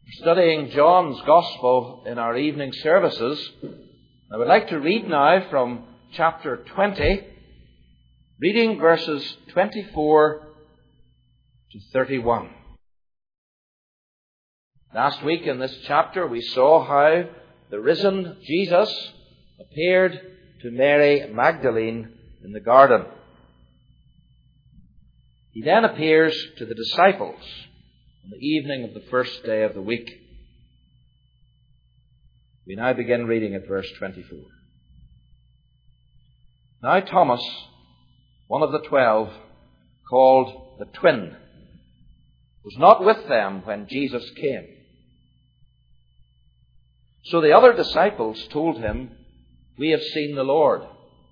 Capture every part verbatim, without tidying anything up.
Studying John's Gospel in our evening services. I would like to read now from chapter twenty, reading verses twenty-four to thirty-one. Last week in this chapter we saw how the risen Jesus appeared to Mary Magdalene in the garden. He then appears to the disciples on the evening of the first day of the week. We now begin reading at verse twenty-four. Now Thomas, one of the twelve, called the twin, was not with them when Jesus came. So the other disciples told him, "We have seen the Lord."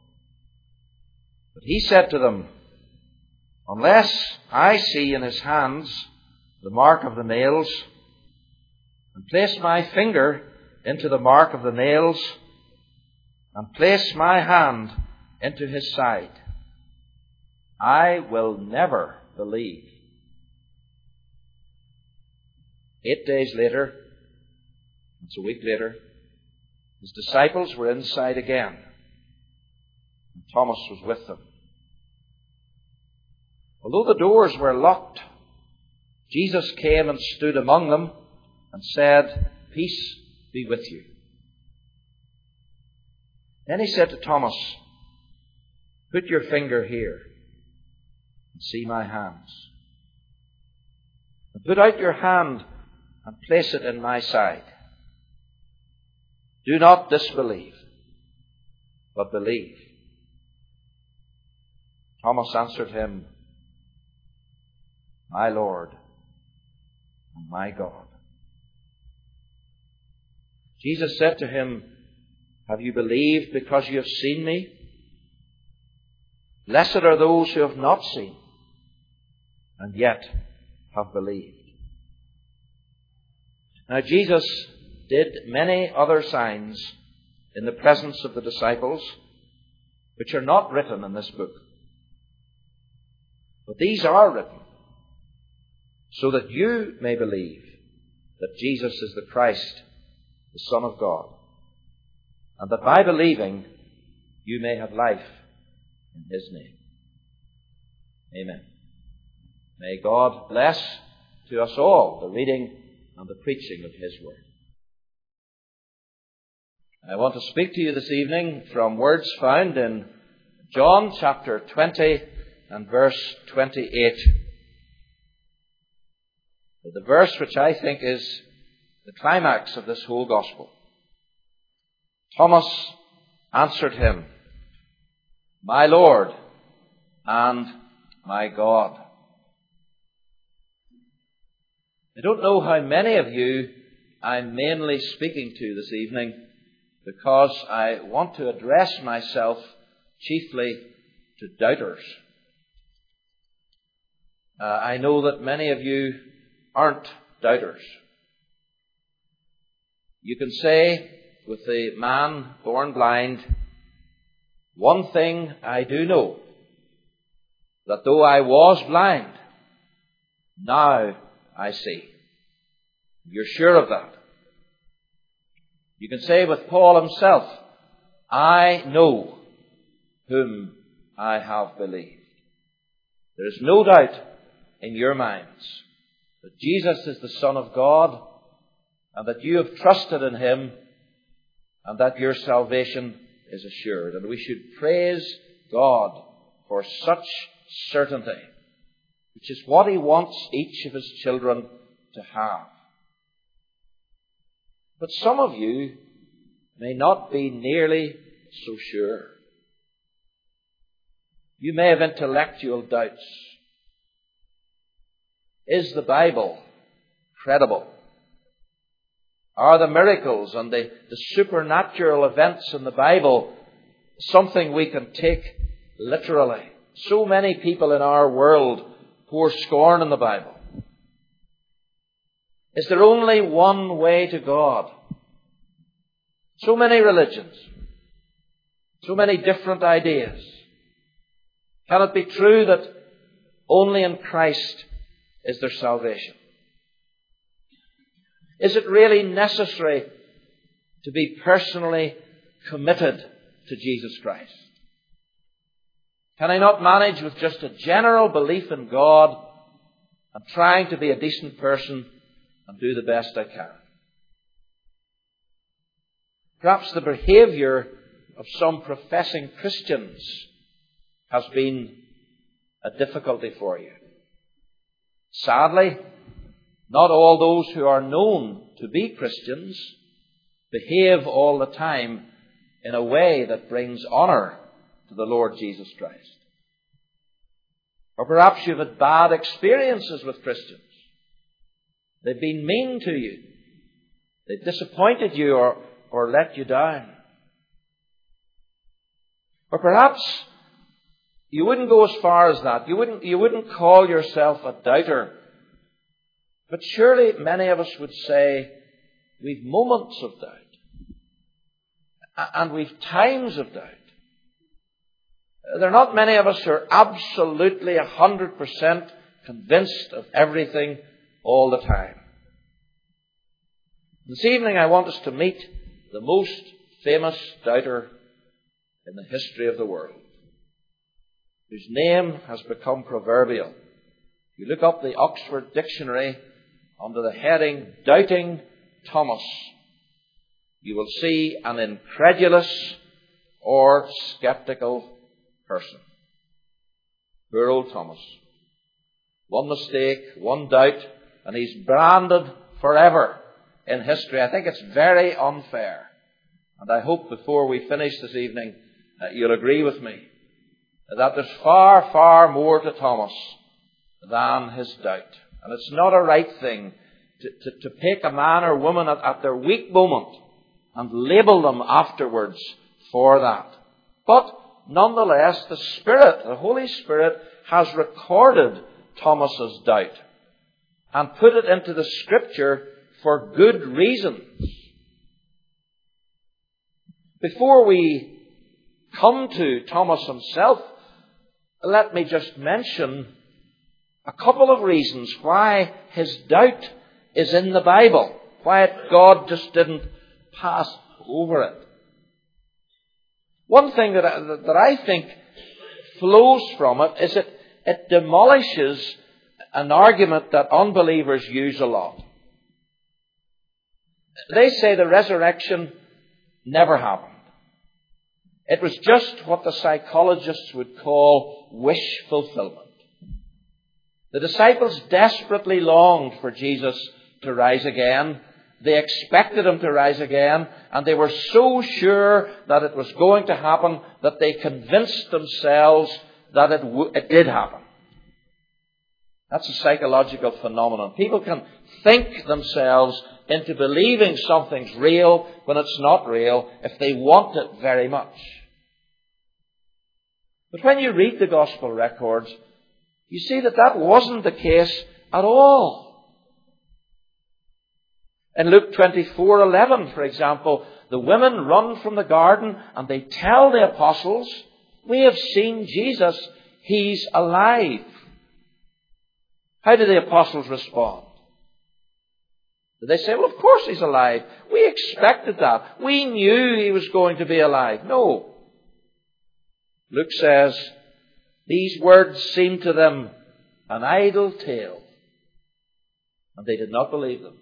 But he said to them, "Unless I see in his hands the mark of the nails, and place my finger into the mark of the nails, and place my hand into his side, I will never believe." Eight days later, it's a week later, his disciples were inside again, and Thomas was with them. Although the doors were locked, Jesus came and stood among them and said, "Peace be with you." Then he said to Thomas, "Put your finger here and see my hands. And put out your hand and place it in my side. Do not disbelieve, but believe." Thomas answered him, "My Lord and my God." Jesus said to him, "Have you believed because you have seen me? Blessed are those who have not seen and yet have believed." Now Jesus did many other signs in the presence of the disciples, which are not written in this book. But these are written so that you may believe that Jesus is the Christ, the Son of God, and that by believing you may have life in his name. Amen. May God bless to us all the reading and the preaching of his word. I want to speak to you this evening from words found in John chapter twenty and verse twenty-eight. The verse which I think is the climax of this whole gospel. Thomas answered him, "My Lord and my God." I don't know how many of you I'm mainly speaking to this evening, because I want to address myself chiefly to doubters. Uh, I know that many of you aren't doubters. You can say with the man born blind, "One thing I do know, that though I was blind, now I see." You're sure of that. You can say with Paul himself, "I know whom I have believed." There is no doubt in your minds that Jesus is the Son of God, and that you have trusted in him, and that your salvation is assured. And we should praise God for such certainty, which is what he wants each of his children to have. But some of you may not be nearly so sure. You may have intellectual doubts. Is the Bible credible? Are the miracles and the, the supernatural events in the Bible something we can take literally? So many people in our world pour scorn on the Bible. Is there only one way to God? So many religions, so many different ideas. Can it be true that only in Christ is there salvation? Is it really necessary to be personally committed to Jesus Christ? Can I not manage with just a general belief in God and trying to be a decent person and do the best I can? Perhaps the behaviour of some professing Christians has been a difficulty for you. Sadly, not all those who are known to be Christians behave all the time in a way that brings honour to the Lord Jesus Christ. Or perhaps you've had bad experiences with Christians. They've been mean to you. They've disappointed you or, or let you down. Or perhaps you wouldn't go as far as that. You wouldn't, you wouldn't call yourself a doubter. But surely many of us would say we've moments of doubt. And we've times of doubt. There are not many of us who are absolutely one hundred percent convinced of everything all the time. This evening I want us to meet the most famous doubter in the history of the world, whose name has become proverbial. If you look up the Oxford Dictionary under the heading Doubting Thomas, you will see an incredulous or sceptical person. Poor old Thomas. One mistake, one doubt, and he's branded forever in history. I think it's very unfair. And I hope before we finish this evening, uh, you'll agree with me that there's far, far more to Thomas than his doubt. And it's not a right thing to, to, to pick a man or woman at, at their weak moment and label them afterwards for that. But nonetheless, the Spirit, the Holy Spirit, has recorded Thomas's doubt and put it into the Scripture for good reasons. Before we come to Thomas himself, let me just mention a couple of reasons why his doubt is in the Bible, why God just didn't pass over it. One thing that I, that I think flows from it is that it demolishes an argument that unbelievers use a lot. They say the resurrection never happened. It was just what the psychologists would call wish fulfillment. The disciples desperately longed for Jesus to rise again. They expected him to rise again, and they were so sure that it was going to happen that they convinced themselves that it, w- it did happen. That's a psychological phenomenon. People can think themselves into believing something's real when it's not real if they want it very much. But when you read the Gospel records, you see that that wasn't the case at all. In Luke twenty-four eleven, for example, the women run from the garden and they tell the apostles, "We have seen Jesus. He's alive." How do the apostles respond? Do they say, "Well, of course he's alive. We expected that. We knew he was going to be alive"? No. Luke says, "These words seemed to them an idle tale, and they did not believe them."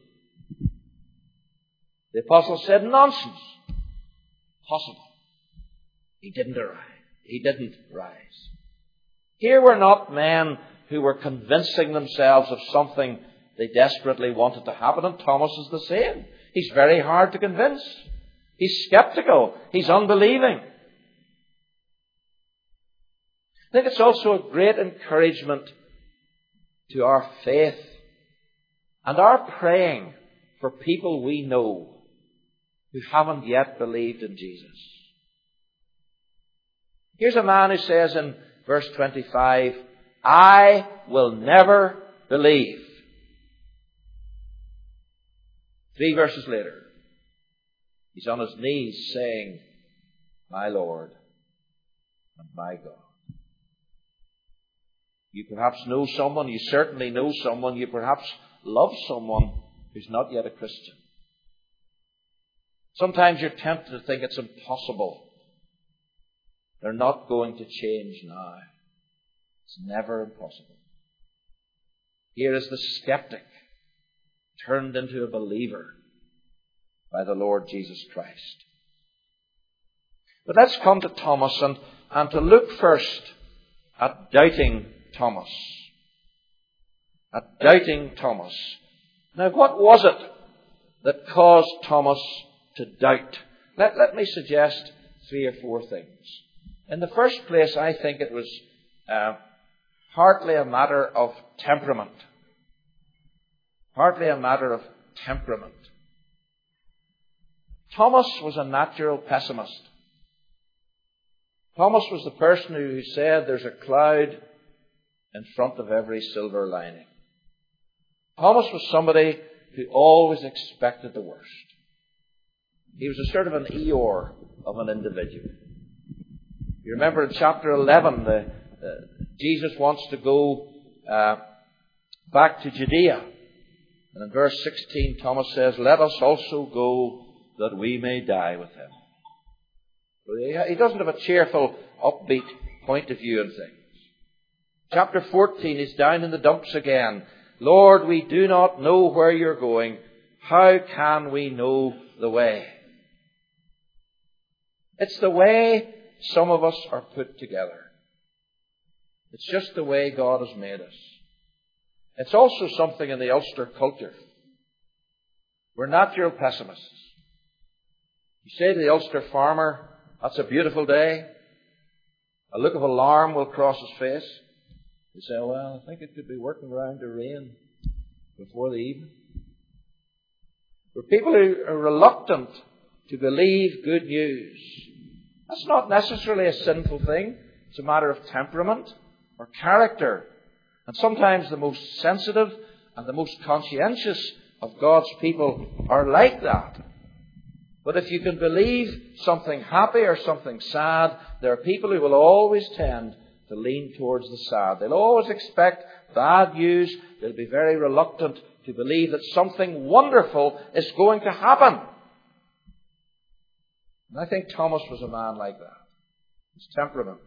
The apostles said, "Nonsense. Possible. He didn't arrive. He didn't rise." Here were not men who were convincing themselves of something they desperately wanted to happen, and Thomas is the same. He's very hard to convince. He's skeptical. He's unbelieving. I think it's also a great encouragement to our faith and our praying for people we know who haven't yet believed in Jesus. Here's a man who says in verse twenty-five, "I will never believe." Three verses later, he's on his knees saying, "My Lord and my God." You perhaps know someone, you certainly know someone, you perhaps love someone who's not yet a Christian. Sometimes you're tempted to think it's impossible. They're not going to change now. It's never impossible. Here is the skeptic turned into a believer by the Lord Jesus Christ. But let's come to Thomas and, and to look first at doubting Thomas. At doubting Thomas. Now, what was it that caused Thomas to doubt? Let, let me suggest three or four things. In the first place, I think it was uh, partly a matter of temperament. Partly a matter of temperament. Thomas was a natural pessimist. Thomas was the person who said there's a cloud in front of every silver lining. Thomas was somebody who always expected the worst. He was a sort of an Eeyore of an individual. You remember in chapter eleven, the, uh, Jesus wants to go uh, back to Judea. And in verse sixteen, Thomas says, "Let us also go that we may die with him." Well, he doesn't have a cheerful, upbeat point of view on things. Chapter fourteen, he's down in the dumps again. "Lord, we do not know where you're going. How can we know the way?" It's the way some of us are put together. It's just the way God has made us. It's also something in the Ulster culture. We're natural pessimists. You say to the Ulster farmer, "That's a beautiful day." A look of alarm will cross his face. You say, "Well, I think it could be working around to rain before the evening." We're people who are reluctant to believe good news. That's not necessarily a sinful thing. It's a matter of temperament or character. And sometimes the most sensitive and the most conscientious of God's people are like that. But if you can believe something happy or something sad, there are people who will always tend to lean towards the sad. They'll always expect bad news. They'll be very reluctant to believe that something wonderful is going to happen. And I think Thomas was a man like that. His temperament.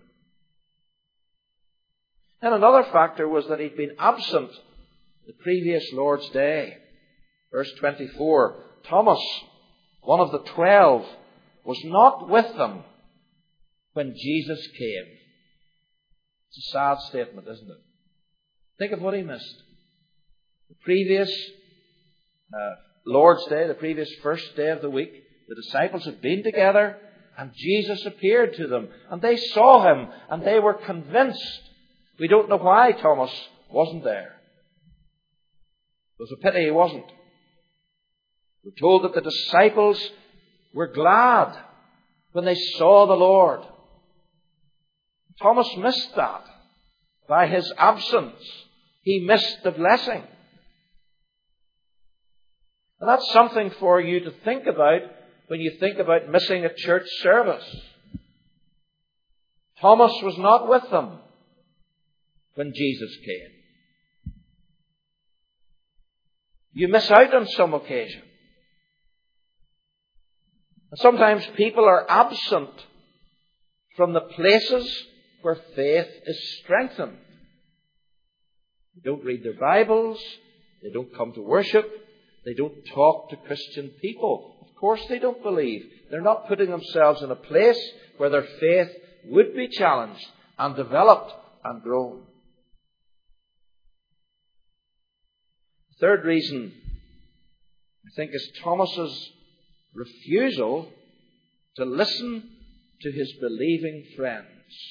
And another factor was that he'd been absent the previous Lord's Day. Verse twenty-four, Thomas, one of the twelve, was not with them when Jesus came. It's a sad statement, isn't it? Think of what he missed. The previous uh, Lord's Day, the previous first day of the week, the disciples had been together and Jesus appeared to them and they saw him and they were convinced. We don't know why Thomas wasn't there. It was a pity he wasn't. We're told that the disciples were glad when they saw the Lord. Thomas missed that. By his absence, he missed the blessing. And that's something for you to think about when you think about missing a church service. Thomas was not with them when Jesus came. You miss out on some occasion. And sometimes people are absent from the places where faith is strengthened. They don't read their Bibles. They don't come to worship. They don't talk to Christian people. Of course they don't believe. They're not putting themselves in a place where their faith would be challenged and developed and grown. The third reason, I think, is Thomas's refusal to listen to his believing friends.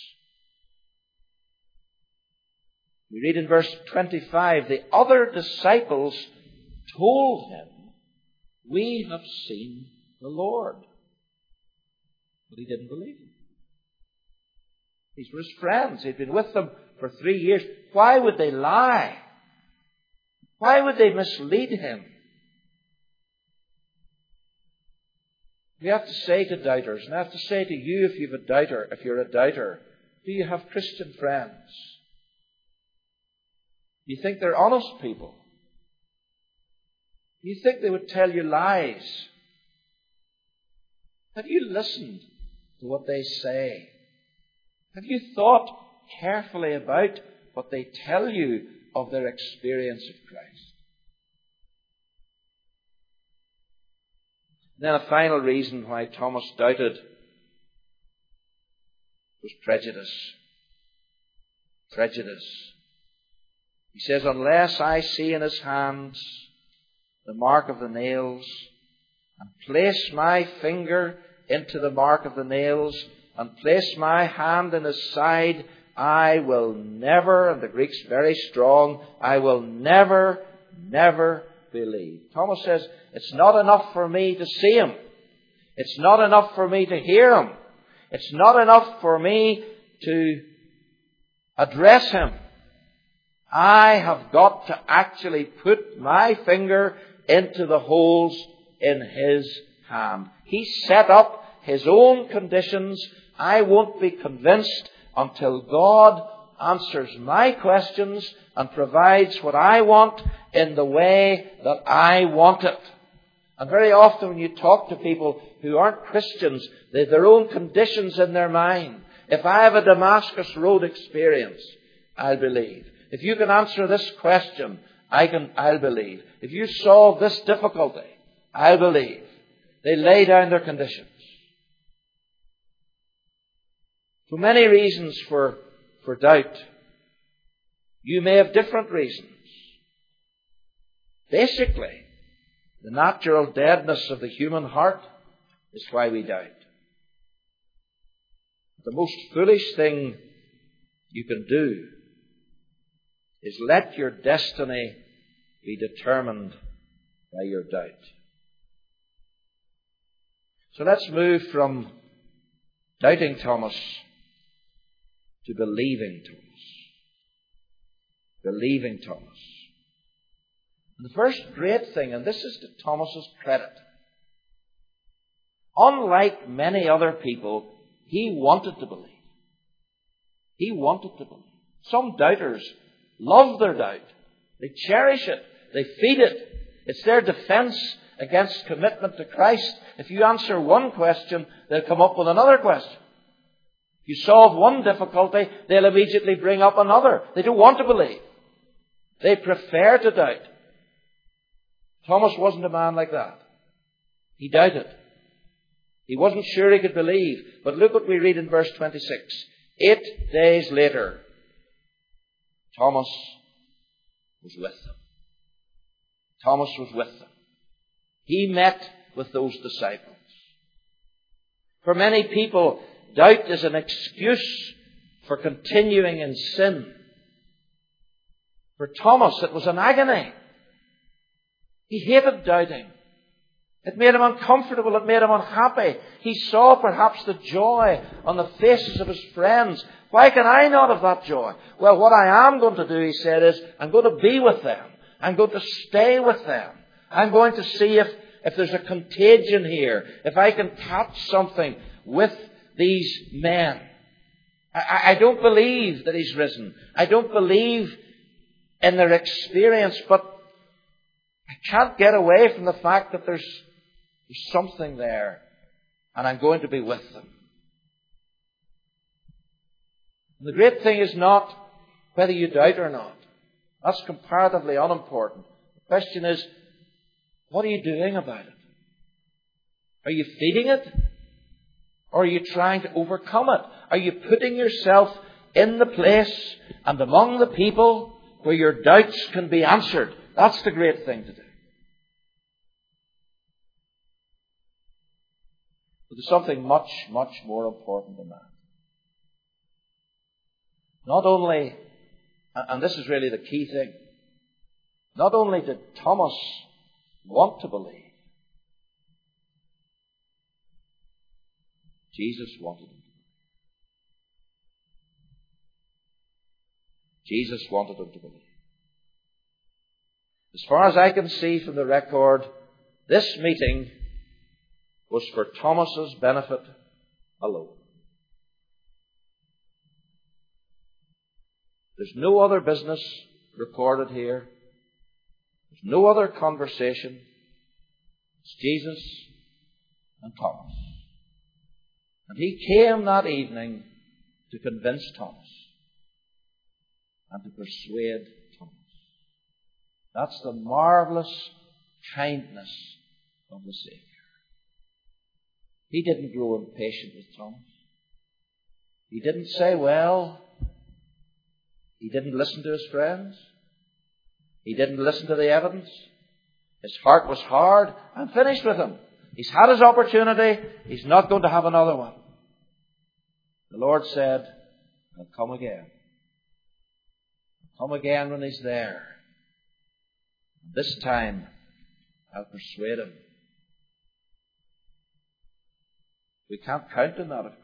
We read in verse twenty-five, the other disciples told him, "We have seen the Lord." But he didn't believe them. These were his friends. He'd been with them for three years. Why would they lie? Why would they mislead him? We have to say to doubters, and I have to say to you if you've a doubter, if you're a doubter, do you have Christian friends? Do you think they're honest people? Do you think they would tell you lies? Have you listened to what they say? Have you thought carefully about what they tell you of their experience of Christ? Then a final reason why Thomas doubted was prejudice. Prejudice. He says, unless I see in his hands the mark of the nails, and place my finger into the mark of the nails, and place my hand in his side, I will never, and the Greek's very strong, I will never, never believe. Thomas says, it's not enough for me to see him. It's not enough for me to hear him. It's not enough for me to address him. I have got to actually put my finger into the holes in his hand. He set up his own conditions. I won't be convinced until God answers my questions and provides what I want in the way that I want it. And very often when you talk to people who aren't Christians, they have their own conditions in their mind. If I have a Damascus Road experience, I'll believe. If you can answer this question, I can, I'll believe. If you solve this difficulty, I'll believe. They lay down their conditions. So many reasons for, for doubt. You may have different reasons. Basically, the natural deadness of the human heart is why we doubt. The most foolish thing you can do is let your destiny be determined by your doubt. So let's move from doubting Thomas to believing Thomas. Believing Thomas. And the first great thing, and this is to Thomas's credit, unlike many other people, he wanted to believe. He wanted to believe. Some doubters love their doubt. They cherish it. They feed it. It's their defense against commitment to Christ. If you answer one question, they'll come up with another question. If you solve one difficulty, they'll immediately bring up another. They don't want to believe. They prefer to doubt. Thomas wasn't a man like that. He doubted. He wasn't sure he could believe. But look what we read in verse twenty-six. Eight days later, Thomas was with them. Thomas was with them. He met with those disciples. For many people, doubt is an excuse for continuing in sin. For Thomas, it was an agony. He hated doubting. It made him uncomfortable. It made him unhappy. He saw perhaps the joy on the faces of his friends. Why can I not have that joy? Well, what I am going to do, he said, is I'm going to be with them. I'm going to stay with them. I'm going to see if, if there's a contagion here. If I can catch something with these men. I, I don't believe that he's risen. I don't believe in their experience, but I can't get away from the fact that there's, there's something there, and I'm going to be with them. And the great thing is not whether you doubt or not. That's comparatively unimportant. The question is, what are you doing about it? Are you feeding it? Or are you trying to overcome it? Are you putting yourself in the place and among the people where your doubts can be answered? That's the great thing to do. But there's something much, much more important than that. Not only, and this is really the key thing, not only did Thomas want to believe, Jesus wanted him to believe. Jesus wanted him to believe. As far as I can see from the record, this meeting was for Thomas's benefit alone. There's no other business recorded here. There's no other conversation. It's Jesus and Thomas. And he came that evening to convince Thomas and to persuade Thomas. That's the marvelous kindness of the Saviour. He didn't grow impatient with Thomas. He didn't say, well, he didn't listen to his friends. He didn't listen to the evidence. His heart was hard. I'm finished with him. He's had his opportunity. He's not going to have another one. The Lord said, I'll come again. I'll come again when he's there. This time, I'll persuade him. We can't count on that, of course.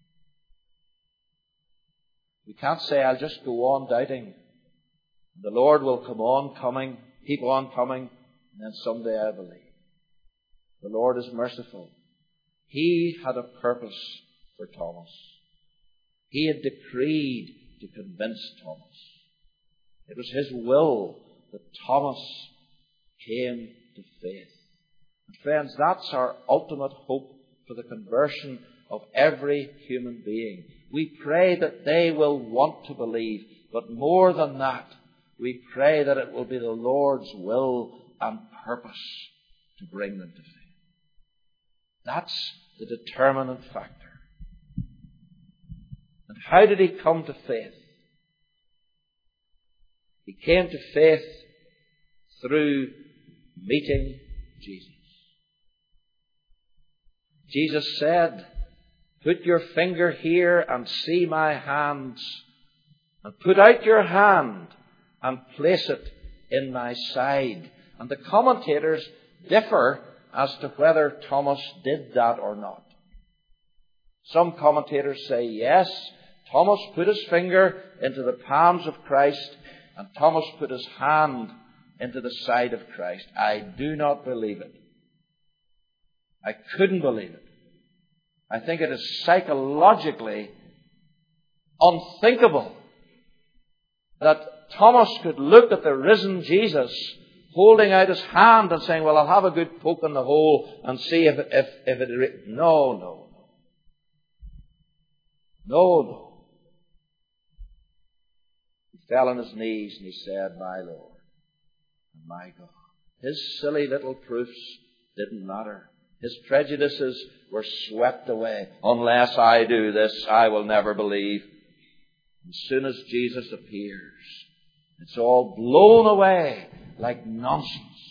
We can't say, I'll just go on doubting. The Lord will come on coming, keep on coming, and then someday I'll believe. The Lord is merciful. He had a purpose for Thomas. He had decreed to convince Thomas. It was his will that Thomas came to faith. And friends, that's our ultimate hope for the conversion of every human being. We pray that they will want to believe, but more than that, we pray that it will be the Lord's will and purpose to bring them to faith. That's the determinant factor. And how did he come to faith? He came to faith through meeting Jesus. Jesus said, put your finger here and see my hands, and put out your hand and place it in my side. And the commentators differ as to whether Thomas did that or not. Some commentators say yes, Thomas put his finger into the palms of Christ, and Thomas put his hand into the side of Christ. I do not believe it. I couldn't believe it. I think it is psychologically unthinkable that Thomas could look at the risen Jesus holding out his hand and saying, well, I'll have a good poke in the hole and see if, if, if it... Re-. No, no, no. No, no. He fell on his knees and he said, my Lord and my God. His silly little proofs didn't matter. His prejudices were swept away. Unless I do this, I will never believe. As soon as Jesus appears, it's all blown away like nonsense.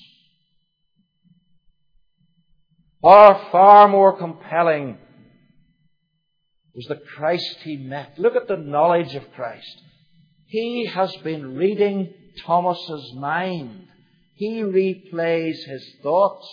Far, far more compelling was the Christ he met. Look at the knowledge of Christ. He has been reading Thomas's mind. He replays his thoughts.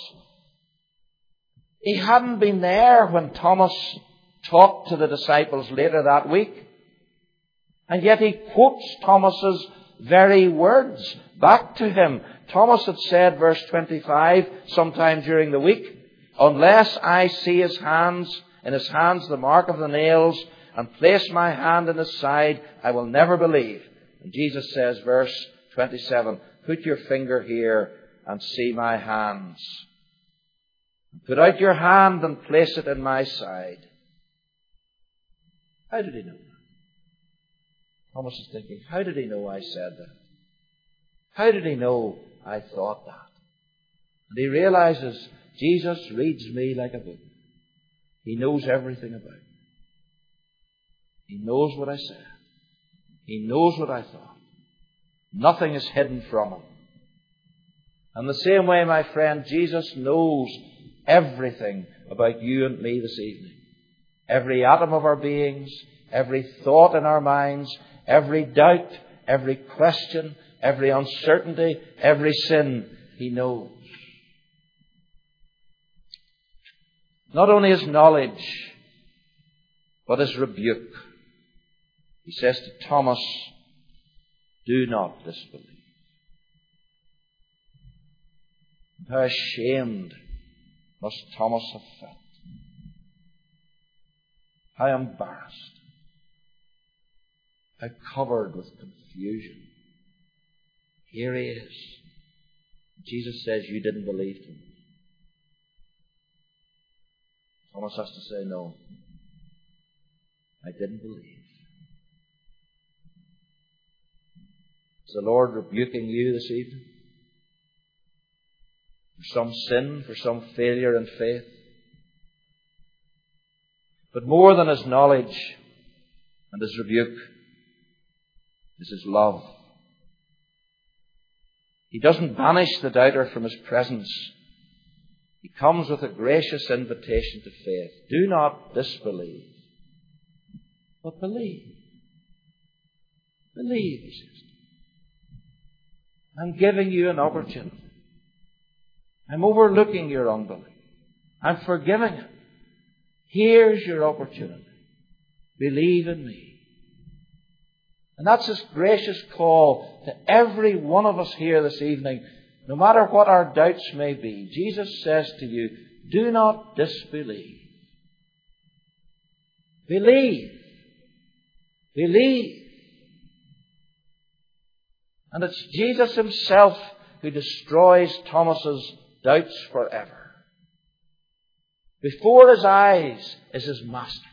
He hadn't been there when Thomas talked to the disciples later that week. And yet he quotes Thomas's very words back to him. Thomas had said, verse twenty-five, sometime during the week, unless I see his hands, in his hands the mark of the nails, and place my hand in his side, I will never believe. And Jesus says, verse twenty-seven, put your finger here and see my hands. Put out your hand and place it in my side. How did he know that? Thomas is thinking, how did he know I said that? How did he know I thought that? And he realizes Jesus reads me like a book. He knows everything about me. He knows what I said. He knows what I thought. Nothing is hidden from him. And the same way, my friend, Jesus knows everything about you and me this evening. Every atom of our beings, every thought in our minds, every doubt, every question, every uncertainty, every sin, He knows. Not only His knowledge, but His rebuke. He says to Thomas, do not disbelieve. How ashamed must Thomas have felt. How embarrassed. How covered with confusion. Here he is. Jesus says, you didn't believe him. Thomas has to say, no, I didn't believe. Is the Lord rebuking you this evening? For some sin, for some failure in faith? But more than his knowledge and his rebuke is his love. He doesn't banish the doubter from his presence. He comes with a gracious invitation to faith. Do not disbelieve, but believe. Believe, he says. I'm giving you an opportunity. I'm overlooking your unbelief. I'm forgiving it. Here's your opportunity. Believe in me. And that's his gracious call to every one of us here this evening. No matter what our doubts may be, Jesus says to you, do not disbelieve. Believe. Believe. And it's Jesus himself who destroys Thomas's doubts forever. Before his eyes is his master.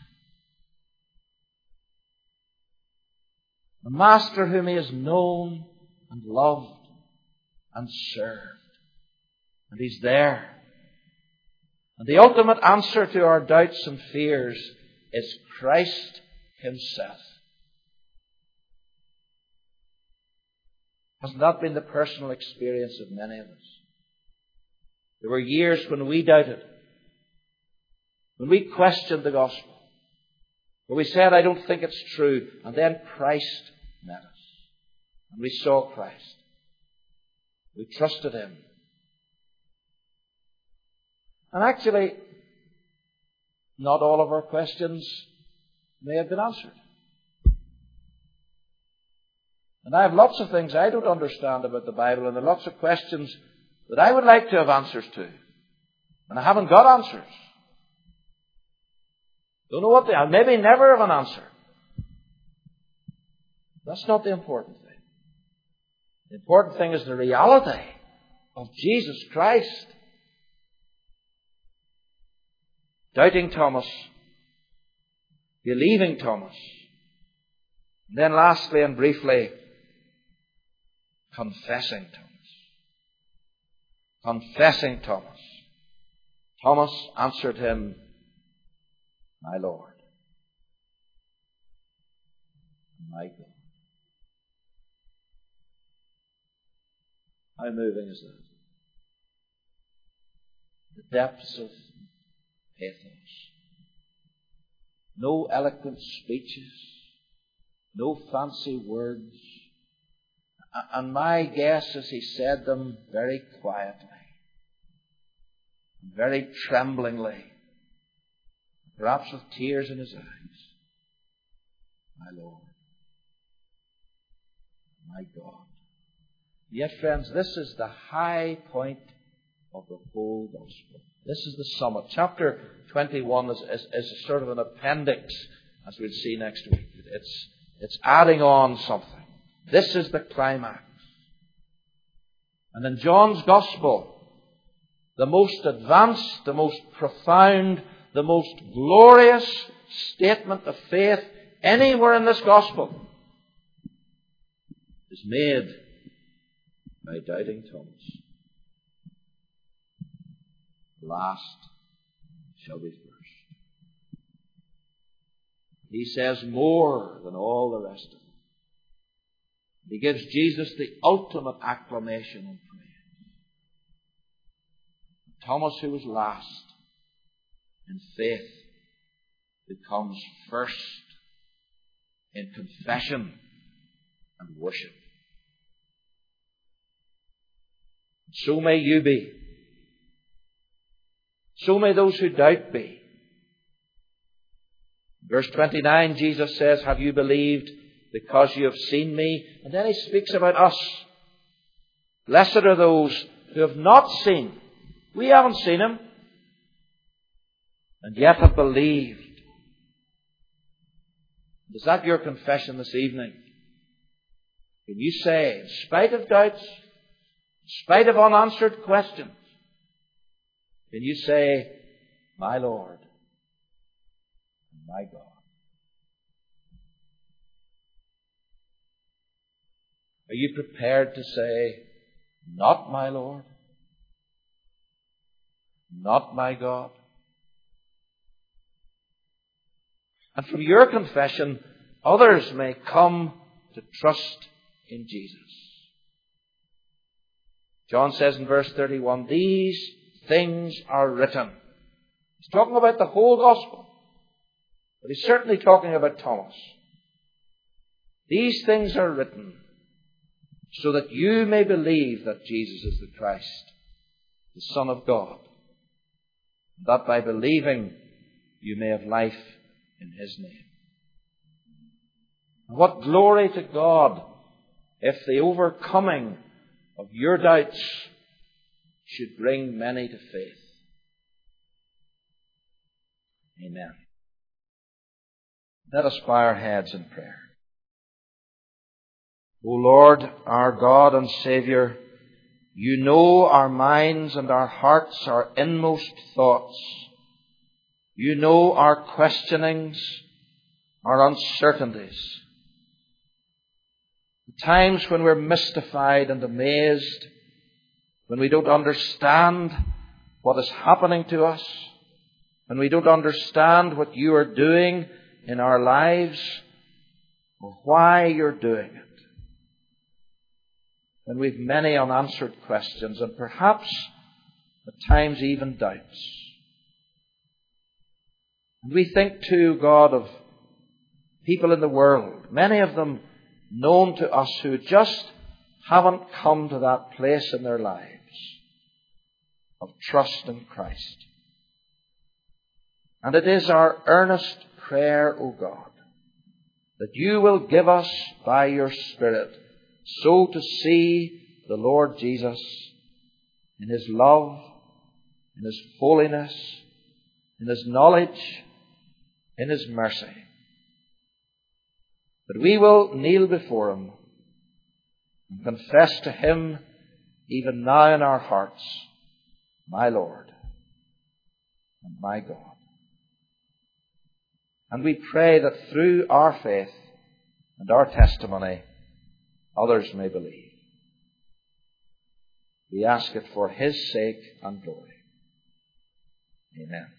A master whom he has known and loved and served. And he's there. And the ultimate answer to our doubts and fears is Christ himself. Hasn't that been the personal experience of many of us? There were years when we doubted, when we questioned the gospel, when we said, I don't think it's true, and then Christ met us. And we saw Christ. We trusted him. And actually, not all of our questions may have been answered. And I have lots of things I don't understand about the Bible, and there are lots of questions that I would like to have answers to. And I haven't got answers. Don't know what they are. Maybe never have an answer. That's not the important thing. The important thing is the reality of Jesus Christ. Doubting Thomas. Believing Thomas. And then lastly and briefly, confessing Thomas. Confessing Thomas. Thomas answered him, my Lord, my God. How moving is that? The depths of pathos. No eloquent speeches. No fancy words. And my guess is he said them very quietly. Very tremblingly. Perhaps with tears in his eyes. My Lord. My God. Yet, friends, this is the high point of the whole gospel. This is the summit. Chapter twenty-one is, is, is a sort of an appendix, as we'll see next week. It's, it's adding on something. This is the climax. And in John's gospel, the most advanced, the most profound, the most glorious statement of faith anywhere in this gospel is made by doubting Thomas. Last shall be first. He says more than all the rest of them. He gives Jesus the ultimate acclamation and praise. Thomas, who was last in faith, becomes first in confession and worship. So may you be. So may those who doubt be. Verse twenty-nine, Jesus says, have you believed because you have seen me? And then he speaks about us. Blessed are those who have not seen. We haven't seen him, and yet have believed. Is that your confession this evening? Can you say, in spite of doubts, in spite of unanswered questions, can you say, my Lord, and my God. Are you prepared to say, not my Lord, not my God? And from your confession, others may come to trust in Jesus. John says in verse thirty-one, these things are written. He's talking about the whole gospel, but he's certainly talking about Thomas. These things are written so that you may believe that Jesus is the Christ, the Son of God, and that by believing you may have life in His name. What glory to God if the overcoming of your doubts should bring many to faith. Amen. Let us bow our heads in prayer. O Lord, our God and Saviour, you know our minds and our hearts, our inmost thoughts. You know our questionings, our uncertainties. The times when we're mystified and amazed, when we don't understand what is happening to us, when we don't understand what you are doing in our lives, or why you're doing it. When we've many unanswered questions and perhaps at times even doubts. And we think too, God, of people in the world, many of them known to us who just haven't come to that place in their lives of trust in Christ. And it is our earnest prayer, O God, that you will give us by your Spirit so to see the Lord Jesus in His love, in His holiness, in His knowledge, in His mercy. That we will kneel before Him and confess to Him even now in our hearts, my Lord and my God. And we pray that through our faith and our testimony, others may believe. We ask it for His sake and glory. Amen.